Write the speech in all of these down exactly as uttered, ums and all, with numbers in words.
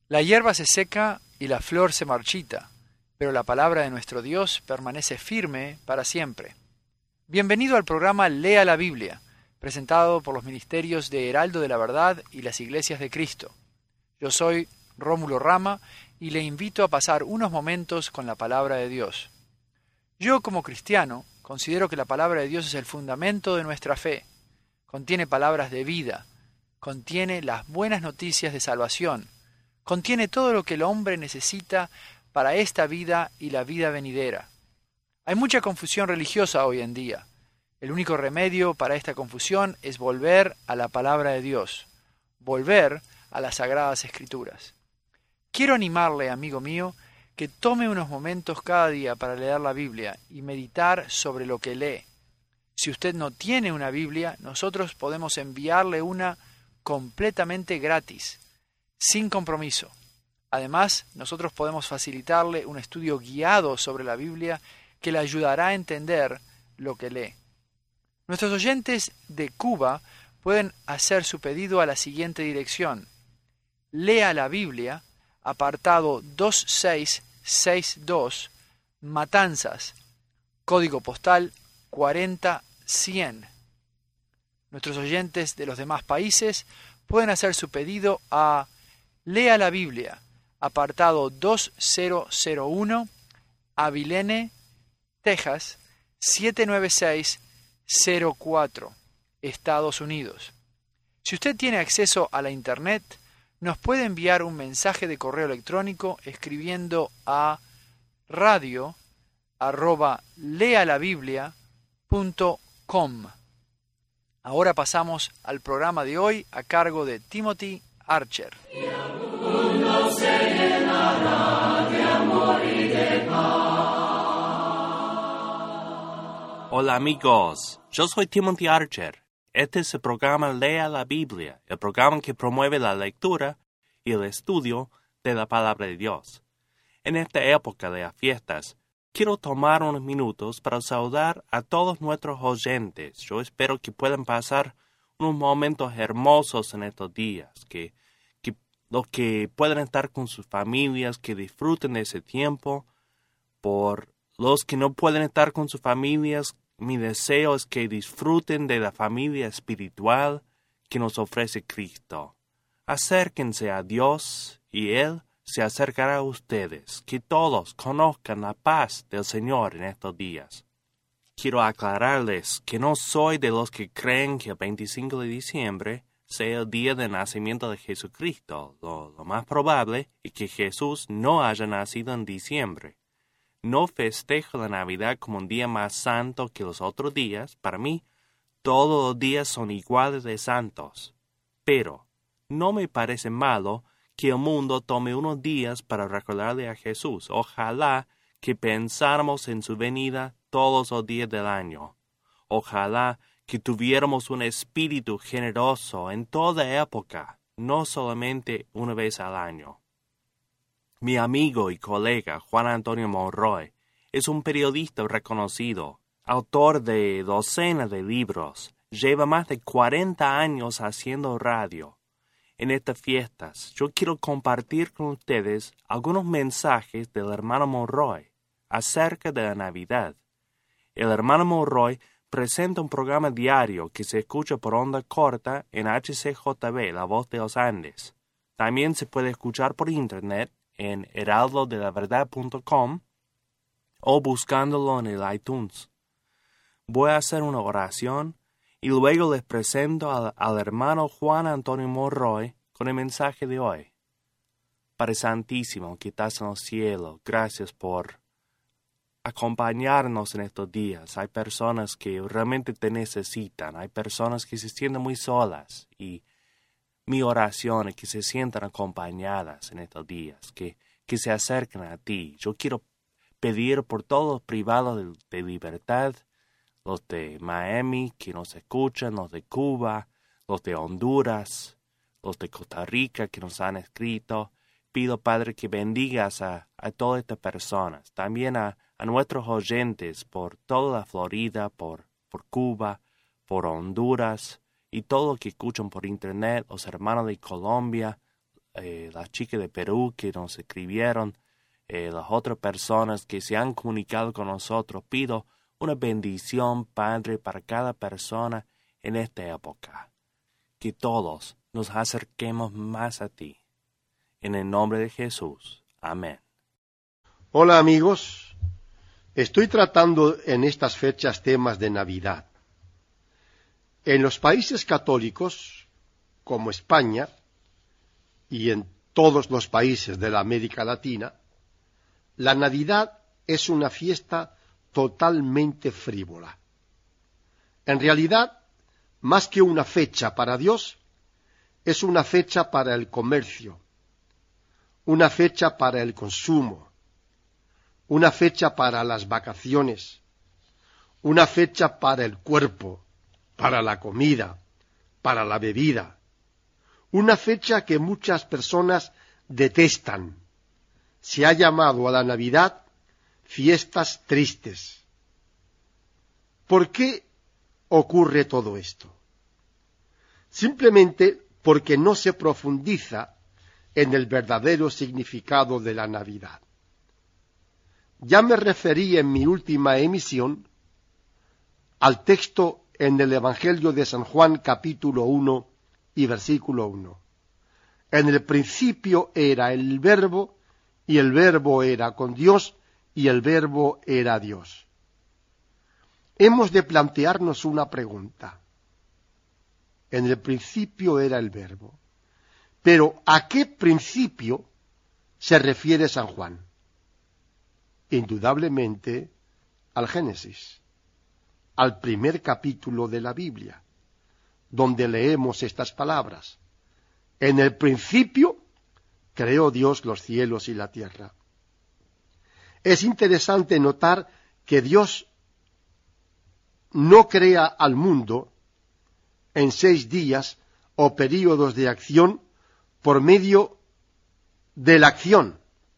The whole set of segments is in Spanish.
La hierba se seca y la flor se marchita, pero la palabra de nuestro Dios permanece firme para siempre. Bienvenido al programa Lea la Biblia, presentado por los ministerios de Heraldo de la Verdad y las Iglesias de Cristo. Yo soy Rómulo Rama y le invito a pasar unos momentos con la palabra de Dios. Yo, como cristiano, considero que la palabra de Dios es el fundamento de nuestra fe. Contiene palabras de vida, contiene las buenas noticias de salvación, contiene todo lo que el hombre necesita para esta vida y la vida venidera. Hay mucha confusión religiosa hoy en día. El único remedio para esta confusión es volver a la palabra de Dios, volver a las Sagradas Escrituras. Quiero animarle, amigo mío, que tome unos momentos cada día para leer la Biblia y meditar sobre lo que lee. Si usted no tiene una Biblia, nosotros podemos enviarle una completamente gratis, sin compromiso. Además, nosotros podemos facilitarle un estudio guiado sobre la Biblia que le ayudará a entender lo que lee. Nuestros oyentes de Cuba pueden hacer su pedido a la siguiente dirección. Lea la Biblia, apartado dos seis seis dos, Matanzas, código postal cuarenta cien. Nuestros oyentes de los demás países pueden hacer su pedido a Lea la Biblia, apartado dos mil uno, Abilene, Texas, siete nueve seis cero cuatro, Estados Unidos. Si usted tiene acceso a la Internet, nos puede enviar un mensaje de correo electrónico escribiendo a radio arroba lealabiblia punto com. Ahora pasamos al programa de hoy a cargo de Timothy Archer. Hola amigos, yo soy Timothy Archer. Este es el programa Lea la Biblia, el programa que promueve la lectura y el estudio de la palabra de Dios. En esta época de las fiestas, quiero tomar unos minutos para saludar a todos nuestros oyentes. Yo espero que puedan pasar unos momentos hermosos en estos días, que, que los que puedan estar con sus familias, que disfruten de ese tiempo. Por los que no pueden estar con sus familias, mi deseo es que disfruten de la familia espiritual que nos ofrece Cristo. Acérquense a Dios y Él se acercará a ustedes. Que todos conozcan la paz del Señor en estos días. Quiero aclararles que no soy de los que creen que el veinticinco de diciembre sea el día del nacimiento de Jesucristo. Lo, lo más probable es que Jesús no haya nacido en diciembre. No festejo la Navidad como un día más santo que los otros días. Para mí, todos los días son iguales de santos. Pero no me parece malo que el mundo tome unos días para recordarle a Jesús. Ojalá que pensáramos en su venida todos los días del año. Ojalá que tuviéramos un espíritu generoso en toda época, no solamente una vez al año. Mi amigo y colega Juan Antonio Monroy es un periodista reconocido, autor de docenas de libros, lleva más de cuarenta años haciendo radio. En estas fiestas, yo quiero compartir con ustedes algunos mensajes del hermano Monroy acerca de la Navidad. El hermano Monroy presenta un programa diario que se escucha por onda corta en H C J B, La Voz de los Andes. También se puede escuchar por internet en heraldo de la verdad punto com o buscándolo en el iTunes. Voy a hacer una oración y luego les presento al, al hermano Juan Antonio Monroy con el mensaje de hoy. Padre Santísimo, que estás en el cielo, gracias por acompañarnos en estos días. Hay personas que realmente te necesitan, hay personas que se sienten muy solas y mi oración es que se sientan acompañadas en estos días, que, que se acerquen a ti. Yo quiero pedir por todos los privados de, de libertad, los de Miami que nos escuchan, los de Cuba, los de Honduras, los de Costa Rica que nos han escrito. Pido, Padre, que bendigas a, a todas estas personas, también a, a nuestros oyentes por toda la Florida, por, por Cuba, por Honduras, y todo lo que escuchan por internet, los hermanos de Colombia, eh, la chica de Perú que nos escribieron, eh, las otras personas que se han comunicado con nosotros. Pido una bendición, Padre, para cada persona en esta época. Que todos nos acerquemos más a ti. En el nombre de Jesús. Amén. Hola amigos, estoy tratando en estas fechas temas de Navidad. En los países católicos, como España, y en todos los países de la América Latina, la Navidad es una fiesta totalmente frívola. En realidad, más que una fecha para Dios, es una fecha para el comercio, una fecha para el consumo, una fecha para las vacaciones, una fecha para el cuerpo, para la comida, para la bebida, una fecha que muchas personas detestan. Se ha llamado a la Navidad fiestas tristes. ¿Por qué ocurre todo esto? Simplemente porque no se profundiza en el verdadero significado de la Navidad. Ya me referí en mi última emisión al texto en el Evangelio de San Juan capítulo uno y versículo uno. En el principio era el Verbo, y el Verbo era con Dios, y el Verbo era Dios. Hemos de plantearnos una pregunta. En el principio era el Verbo. Pero ¿a qué principio se refiere San Juan? Indudablemente al Génesis, al primer capítulo de la Biblia, donde leemos estas palabras. En el principio creó Dios los cielos y la tierra. Es interesante notar que Dios no crea al mundo en seis días o períodos de acción por medio de la acción.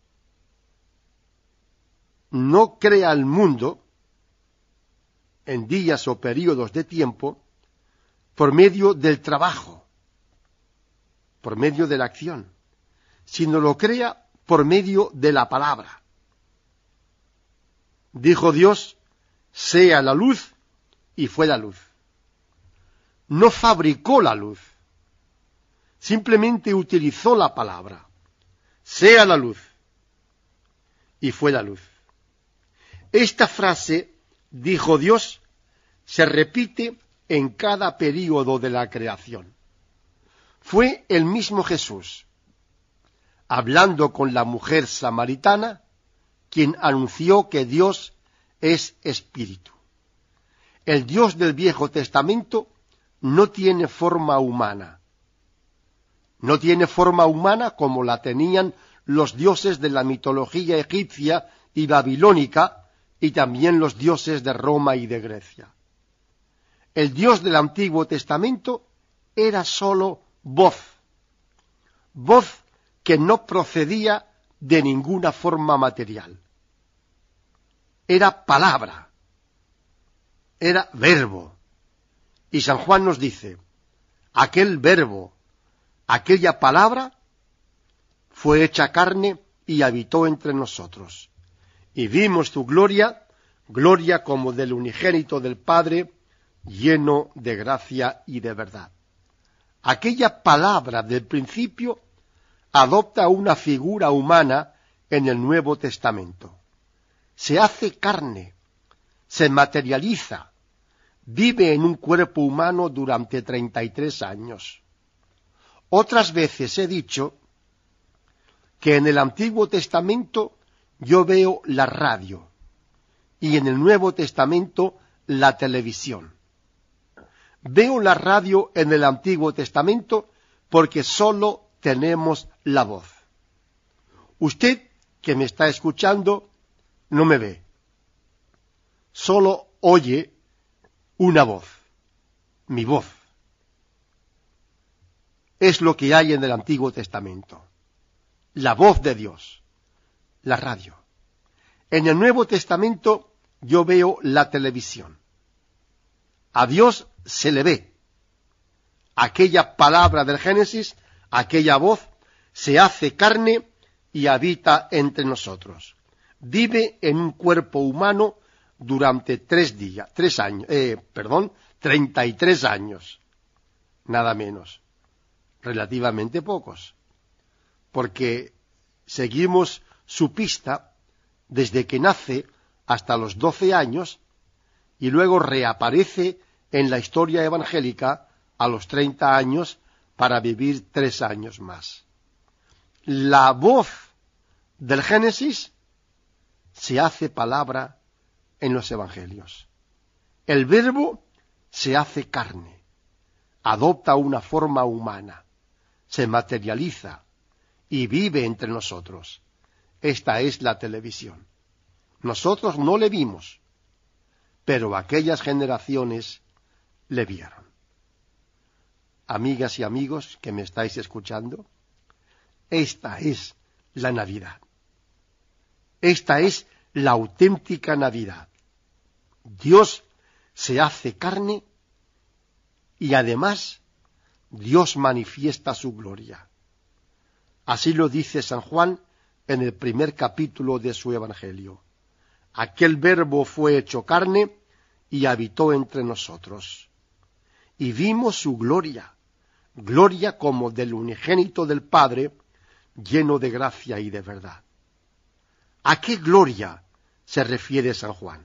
No crea al mundo en días o períodos de tiempo por medio del trabajo, por medio de la acción, sino lo crea por medio de la palabra. Dijo Dios, sea la luz, y fue la luz. No fabricó la luz, simplemente utilizó la palabra. Sea la luz, y fue la luz. Esta frase, dijo Dios, se repite en cada período de la creación. Fue el mismo Jesús, hablando con la mujer samaritana, quien anunció que Dios es espíritu. El Dios del Viejo Testamento no tiene forma humana. No tiene forma humana como la tenían los dioses de la mitología egipcia y babilónica, y también los dioses de Roma y de Grecia. El Dios del Antiguo Testamento era sólo voz, voz que no procedía de ninguna forma material. Era palabra, era verbo. Y San Juan nos dice, aquel verbo, aquella palabra, fue hecha carne y habitó entre nosotros. Y vimos tu gloria, gloria como del unigénito del Padre, lleno de gracia y de verdad. Aquella palabra del principio adopta una figura humana en el Nuevo Testamento. Se hace carne, se materializa, vive en un cuerpo humano durante treinta y tres años. Otras veces he dicho que en el Antiguo Testamento yo veo la radio y en el Nuevo Testamento la televisión. Veo la radio en el Antiguo Testamento porque solo tenemos la voz. Usted que me está escuchando no me ve, solo oye una voz, mi voz. Es lo que hay en el Antiguo Testamento, la voz de Dios. La radio. En el Nuevo Testamento yo veo la televisión. A Dios se le ve. Aquella palabra del Génesis, aquella voz, se hace carne y habita entre nosotros. Vive en un cuerpo humano durante tres días, tres años, eh, perdón, treinta y tres años, nada menos, relativamente pocos, porque seguimos su pista desde que nace hasta los doce años y luego reaparece en la historia evangélica a los treinta años para vivir tres años más. La voz del Génesis se hace palabra en los evangelios. El Verbo se hace carne, adopta una forma humana, se materializa y vive entre nosotros. Esta es la televisión. Nosotros no le vimos, pero aquellas generaciones le vieron. Amigas y amigos que me estáis escuchando, esta es la Navidad. Esta es la auténtica Navidad. Dios se hace carne y además Dios manifiesta su gloria. Así lo dice San Juan en el primer capítulo de su Evangelio. Aquel Verbo fue hecho carne y habitó entre nosotros. Y vimos su gloria, gloria como del unigénito del Padre, lleno de gracia y de verdad. ¿A qué gloria se refiere San Juan?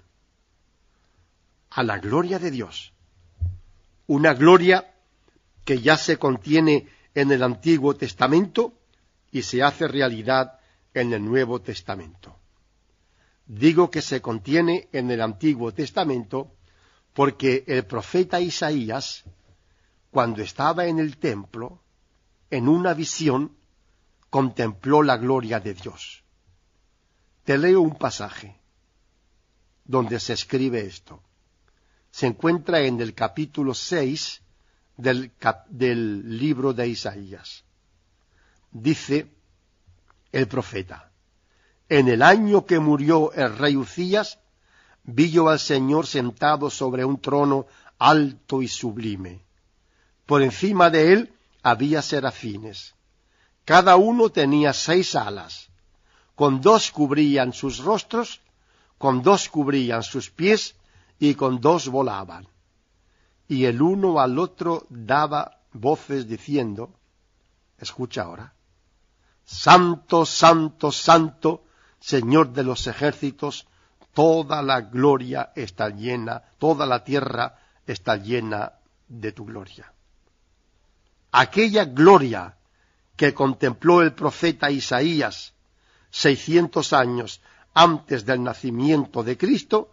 A la gloria de Dios. Una gloria que ya se contiene en el Antiguo Testamento y se hace realidad en el Nuevo Testamento. Digo que se contiene en el Antiguo Testamento porque el profeta Isaías, cuando estaba en el templo, en una visión, contempló la gloria de Dios. Te leo un pasaje donde se escribe esto. Se encuentra en el capítulo seis del, cap- del libro de Isaías. Dice el profeta: en el año que murió el rey Uzías, vi yo al Señor sentado sobre un trono alto y sublime. Por encima de él había serafines. Cada uno tenía seis alas. Con dos cubrían sus rostros, con dos cubrían sus pies, y con dos volaban. Y el uno al otro daba voces diciendo, escucha ahora, Santo, Santo, Santo, Señor de los ejércitos, toda la gloria está llena, toda la tierra está llena de tu gloria. Aquella gloria que contempló el profeta Isaías seiscientos años antes del nacimiento de Cristo,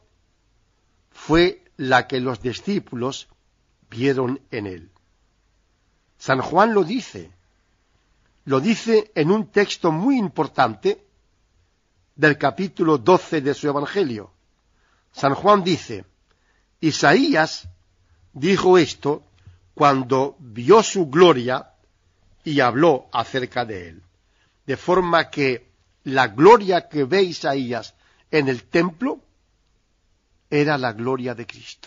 fue la que los discípulos vieron en él. San Juan lo dice, lo dice en un texto muy importante del capítulo doce de su Evangelio. San Juan dice, Isaías dijo esto cuando vio su gloria y habló acerca de él. De forma que la gloria que ve Isaías en el templo era la gloria de Cristo.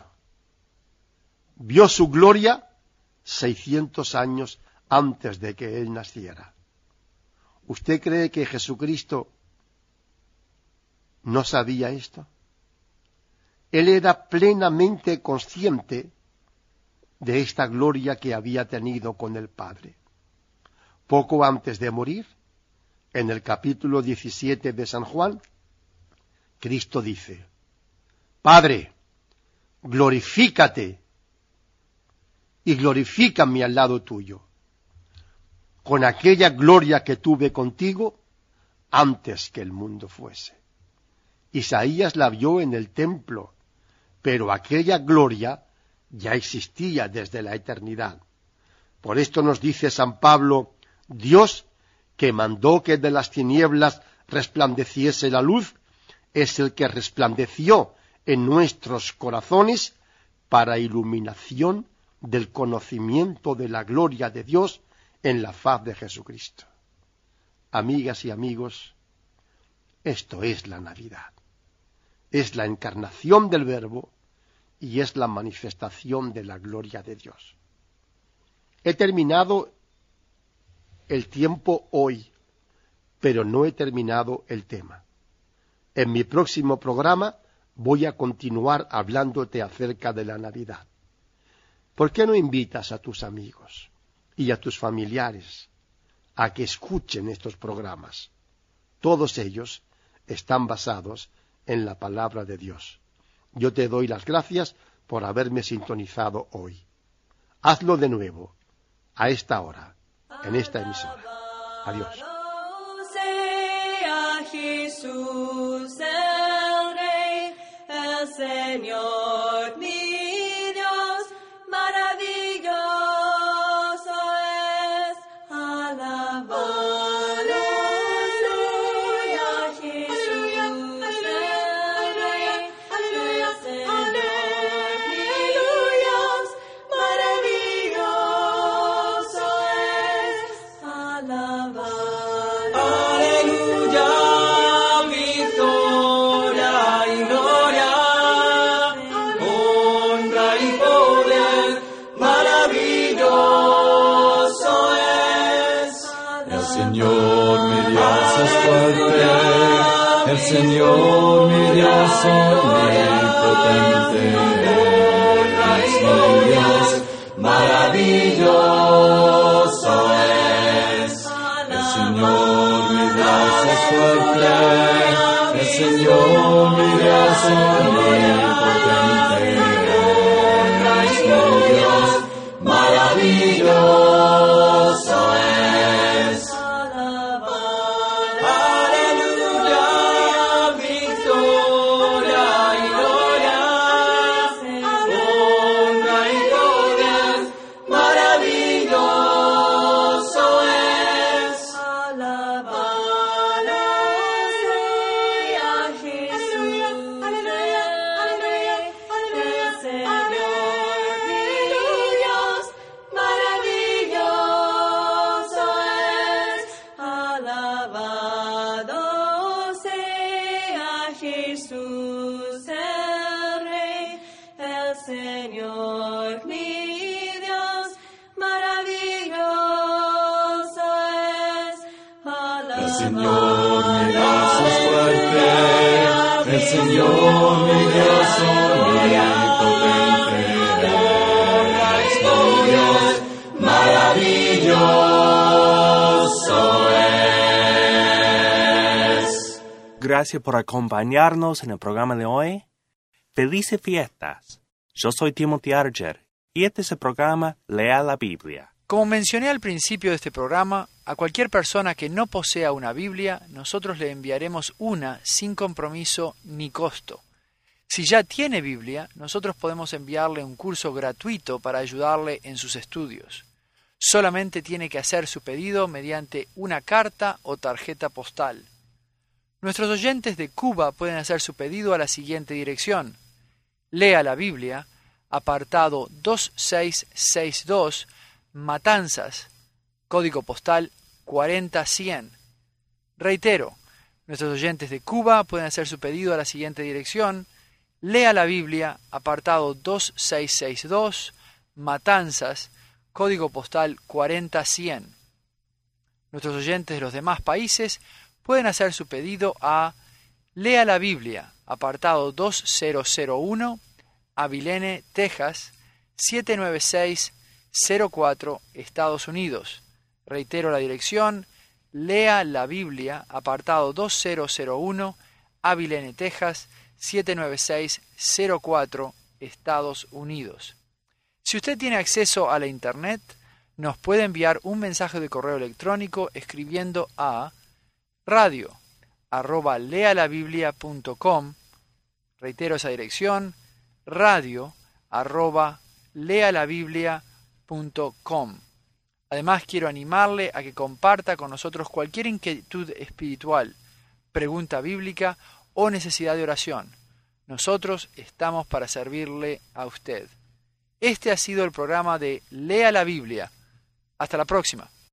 Vio su gloria seiscientos años antes de que él naciera. ¿Usted cree que Jesucristo no sabía esto? Él era plenamente consciente de esta gloria que había tenido con el Padre. Poco antes de morir, en el capítulo diecisiete de San Juan, Cristo dice, Padre, glorifícate y glorifícame al lado tuyo, con aquella gloria que tuve contigo antes que el mundo fuese. Isaías la vio en el templo, pero aquella gloria ya existía desde la eternidad. Por esto nos dice San Pablo, Dios, que mandó que de las tinieblas resplandeciese la luz, es el que resplandeció en nuestros corazones para iluminación del conocimiento de la gloria de Dios en la faz de Jesucristo. Amigas y amigos, esto es la Navidad. Es la encarnación del Verbo y es la manifestación de la gloria de Dios. He terminado el tiempo hoy, pero no he terminado el tema. En mi próximo programa voy a continuar hablándote acerca de la Navidad. ¿Por qué no invitas a tus amigos y a tus familiares a que escuchen estos programas? Todos ellos están basados en la palabra de Dios. Yo te doy las gracias por haberme sintonizado hoy. Hazlo de nuevo, a esta hora, en esta emisora. Adiós. Jesús el Rey, el Señor mi Dios, maravilloso es, alabado sea Jesús el Rey, el Señor mi Dios, maravilloso es, alabado. El Señor mi Dios omnipotente es mi Dios, maravilloso es. El Señor mi Dios es fuerte, el Señor mi Dios omnipotente es mi Dios, maravilloso es. El Señor mi Dios omnipotente es mi Dios, maravilloso es. Gracias por acompañarnos en el programa de hoy. Felices fiestas. Yo soy Timothy Archer y este es el programa Lea la Biblia. Como mencioné al principio de este programa, a cualquier persona que no posea una Biblia, nosotros le enviaremos una sin compromiso ni costo. Si ya tiene Biblia, nosotros podemos enviarle un curso gratuito para ayudarle en sus estudios. Solamente tiene que hacer su pedido mediante una carta o tarjeta postal. Nuestros oyentes de Cuba pueden hacer su pedido a la siguiente dirección. Lea la Biblia, apartado dos seis seis dos, Matanzas, código postal cuarenta cien. Reitero, nuestros oyentes de Cuba pueden hacer su pedido a la siguiente dirección. Lea la Biblia, apartado dos seis seis dos, Matanzas, código postal cuarenta cien. Nuestros oyentes de los demás países pueden hacer su pedido a Lea la Biblia, apartado dos mil uno, Abilene, Texas, siete nueve seis cero cuatro, Estados Unidos. Reitero la dirección, Lea la Biblia, apartado dos mil uno, Abilene, Texas, siete nueve seis cero cuatro, Estados Unidos. Si usted tiene acceso a la Internet, nos puede enviar un mensaje de correo electrónico escribiendo a radio arroba lealabiblia punto com. Reitero esa dirección, radio arroba lealabiblia punto com. Además, quiero animarle a que comparta con nosotros cualquier inquietud espiritual, pregunta bíblica o necesidad de oración. Nosotros estamos para servirle a usted. Este ha sido el programa de Lea la Biblia. Hasta la próxima.